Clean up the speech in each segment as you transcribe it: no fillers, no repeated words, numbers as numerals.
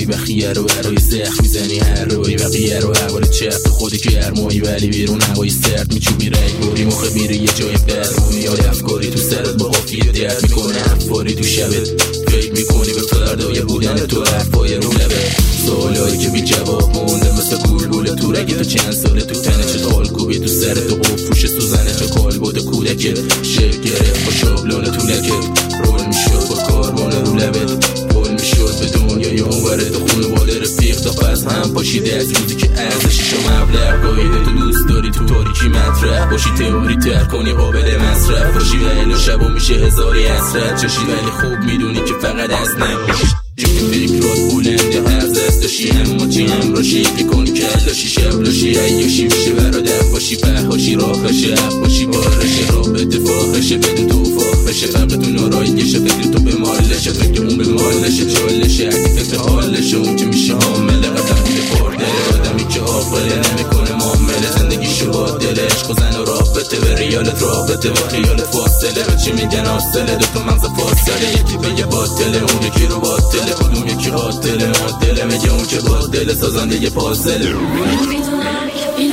روی بخیه رو برای زخم میزنی هر روی بقیه رو حوال چپ خودی که هرمایی ولی بیرون هوای سرد میچوبی رنگ بوری مخه میره یه جای بد یاد افکاری تو سرت با قافیه درد میکنه افکاری تو شبت فکر میکنی به فردای بودن تو حرفای رو لبه سوالایی که بی جواب مونده مثل گلگوله تو رگه تو چند ساله تو تنه چه تالکوبی تو سرت و قفوش سوزنه چه کال بوده کودکت شکل گرفت با شابلون تو لکت رول میشد با کاربانه رو لبت پول میشد به دنیای اونورت و خونواده رفیق تا پس هم پاشیده از روزی که ارزشش و مبلغ گاهیده تو دوست داری تو تاریکی مطرح باشی تئوری تر کنی قابل مصرف باشی و اینا شبا میشه هزاری حسرت چشی ولی خوب میدونی که فقط از نمیشی جوی فکرات بلنده هر دست داشی اما چی هم راشی بکن کلاشی شبلاشی عیاشی میشه برادر باشی پهاشی راهشه حق باشی بارشه رابطه فاخشه بدون تو فاخشه فقط اون آرایشه فکر تو به مالشه فکر اون به مالشه چالشه اگه فکر حالشه اون که میشه حامله قدم بوده پارده آدمی که آقله نمیکنه معامله زندگیشو با دل عشق و زن و رابطه به ریالت رابطه با خیالت فاصله به چی میگن آسله دوتا مغز فاصله یکی به یه باطله اون یکی رو باطله کدوم یکی قاتله معدله میگه اون که باطله سازنده یه پازله اینو میدونم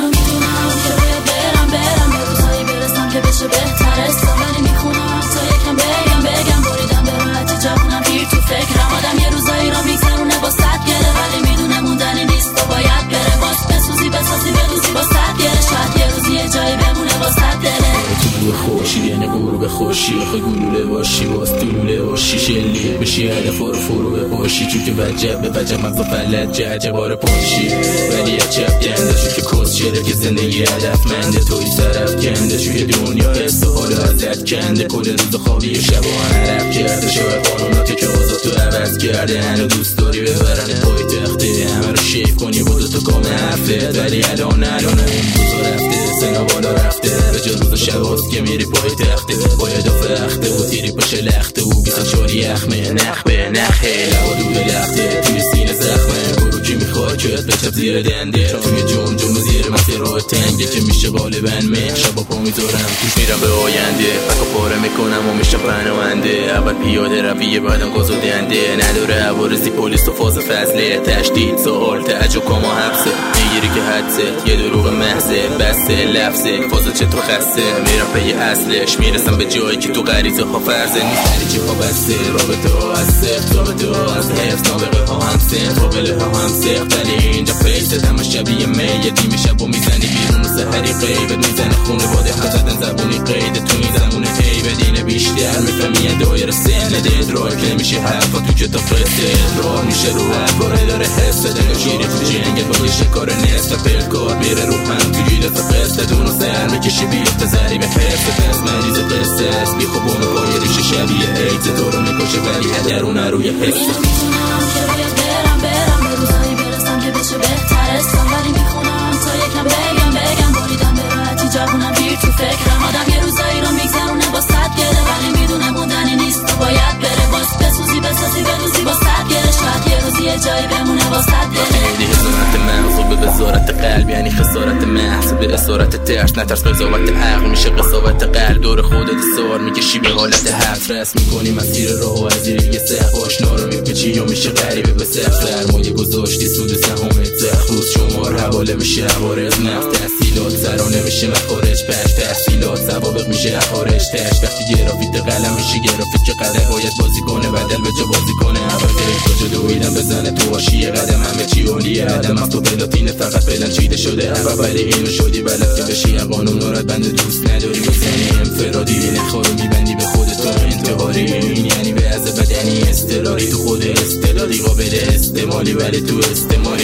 که باید برم به روزایی برسم که بشه بهترستم ولی میخونم تا یکم بگم بریدم به راحتی جوونم پیر تو فکرم آدم یه روزایی را میگذرونه با صد گره ولی میدونه موندنی نیست و باید بره باز بسوزی بسازی بدوزی با صد گره شاید یه روزی یه جایی بمونه با صد دله تو خوشی یعنی غروب خوشی آخه گلوله باشی باز دلوله باشی شلیه بشی هدف رو فرو باشی چون که وجب به وجب مغز فلت جعجبار پاشی ولی عجب گنده شو که کس شده که زندگی هدفمنده توی طرف کنده شوی دنیا حس و حال ازت کنده کل روز خوابی و شب و عرب کرده شاید قانوناتی که آزاد تو عوض کرده هنو دوست داری ببرن پای تخته همه رو شیف کنی با دوتا کام حرفت ولی الان اون روزا رفته سنا بالا رفته به جا روز شباست که میری پای تخته باید و فخته و تیری پاشه لخته و 24 یخمه نخ به نخه لوا دود لخته توی سینه زخمه برو کی میخواد که بچپ زیر دنده توی جمجم زیر مسیر راه تنگه که میشه غالبا مه شبا پا میذارم توش میرم به آینده فکر پاره میکنم و میشه پناهنده اول پیاده رویه بعدم گاز و دنده نداره عوارضی پلیس و فاز فضله تشدید سوال تعجب کاما حبسه میگیری که حدست یه دروغ محضه بسته لفظه فاز چطور خسته میرم پی اصلش میرسم به جایی که تو غریزه ها فرضه نیست هری چی پا بسته رابطه ها از سخت رابطه ها از حفظ نابقه ها هم سخت قابله ها هم سخت ولی اینجا فیست همه شبیه میه دیم شب و میزنی بیرون و سحری قیبت میزنه خونه باده هم زدن زبونی قیده تو این زمونه هی بدینه بیشتر میفهمی دایر سنه ادراک نمیشه حرفا تو کتاب قصه ادرار میشه رو حرفاره داره حس دل شیری تو جنگت با یه شکار نصف پلکار میره رو هم تو جیلت و قصه دونو سر میکشی بیفت زری به حفظ پس مریض قصه است بی خوب اون پای ریشه شبیه ایت تو رو میکشه ولی هدرونه روی حس اینو میدونم که باید برم به روزایی برسم که بشه بهترستم ولی میخونم تا یکم بگم بریدم به راحتی جوونم پیر تو فکرم آدم یه روزایی رو میگذرونه با صد گره ولی میدونه موندنی نیست و باید بره باز بسوزی بسازی بدوزی با صد گره شاید یه روزی یه جایی بمونه با صد دله خیلی حضورت مغز و به وزارت قلب یعنی خسارت محض به اسارت ترس نترس قضاوت عقل میشه قضاوت قلب دور خودت سوار میکشی به حالت حفظ رس میکنی مسیر راه و از یه سخت آشنا رو میپیچی یا میشه غریبه به سخت سرمایه گذاشتی سود سهامت زخ روز شمار حواله میشه عوارض نفت تحصیلات سرانه میشه مخارج پش تحصیلات سوابق میشه خارج تش وقتی گرافیت قلم میشه گرافیت که قدر باید بازی کنه بدل به جا بازی کنه اول تا جلو ایدم بزنه تو آشیه قدم همه چی عالیه قدم از تو پلاتینه فقط فعلا چیده شده اول ولی اینو شدی بلد که بشی قانون نورد بند دوست نداری میزنی انفرادی نخارو میبندی به خودت تو انتحاری این یعنی به از بدنی استراری تو خود استعدادی قابل استعمالی ولی تو استعمالی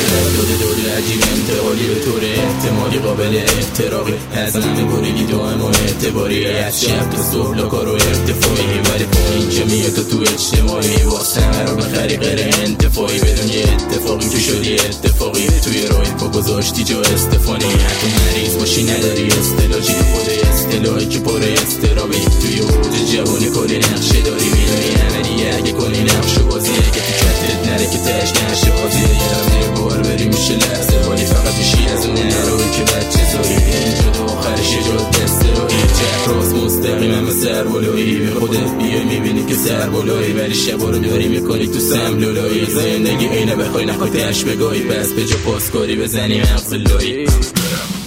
داده عجیب انتقالی به طور احتمالی قابل احتراقی از همه بریدی دائم و اعتباری از شب تا صبح لاکار و ارتفاعی ولی پایین که میاد تو اجتماعی واسه همه رو بخری غیر انتفاعی بدون یه اتفاقی که شدی اتفاقی توی رای پا گذاشتی جا استفانی حتی مریض باشی نداری استلاجی خود استلاحی که پر استرابی توی اوج جوانی کلی نقشه داری میدونی عملی اگه کنی نقش بازی اگه تو کتت نره که تش نشه بازی یه بار بری میشه لحظه ولی فقط میشی از اون نروی که بچه زاری اینجا تو آخرش یه جا دسته رو هیچ راست مستقیم هم مثل بلایی به خودت بیای میبینی که سر بلایی ولی شبا رو داری میکنی تو سملولایی زندگی اینه بخوای نخوای تش بگاهی پس به جا پاسکاری بزنی مغز لایی